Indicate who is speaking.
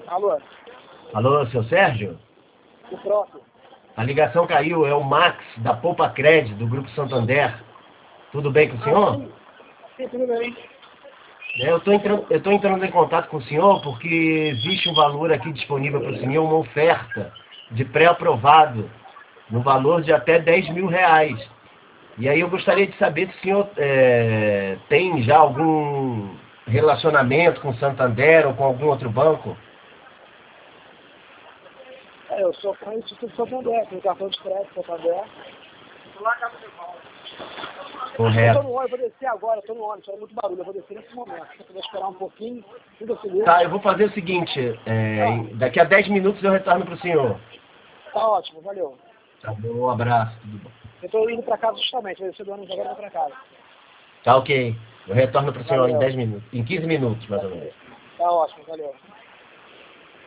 Speaker 1: Alô?
Speaker 2: Alô, seu Sérgio?
Speaker 1: O próprio.
Speaker 2: A ligação caiu, é o Max, da Poupa Cred, do Grupo Santander. Tudo bem com o senhor?
Speaker 1: Sim, tudo bem.
Speaker 2: Eu estou entrando em contato com o senhor porque existe um valor aqui disponível para o senhor, uma oferta de pré-aprovado, no valor de até R$ 10.000. E aí eu gostaria de saber se o senhor tem já algum relacionamento com o Santander ou com algum outro banco?
Speaker 1: Eu sou com o Instituto Santander, com o cartão de crédito Santander.
Speaker 2: Correto.
Speaker 1: Eu vou descer agora, estou no ônibus, é muito barulho, eu vou descer nesse momento. Se eu puder esperar um pouquinho, 5 segundos.
Speaker 2: Tá, eu vou fazer o seguinte, daqui a 10 minutos eu retorno para o senhor.
Speaker 1: Tá ótimo, valeu.
Speaker 2: Tá bom, um abraço, tudo bom.
Speaker 1: Eu estou indo para casa justamente, vou descer do ônibus agora e vou para casa.
Speaker 2: Tá ok. Eu retorno para o senhor em
Speaker 1: Valeu.
Speaker 2: 10 minutos, em 15 minutos mais ou menos.
Speaker 1: Tá ótimo, valeu.